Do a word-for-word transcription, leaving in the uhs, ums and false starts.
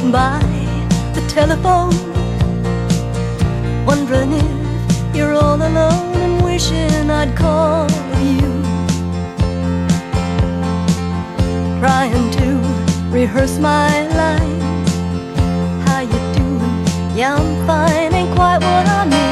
by the telephone, wondering if you're all alone and wishing I'd call you, trying to rehearse my lines. How you doing? Yeah, I'm fine, ain't quite what I mean.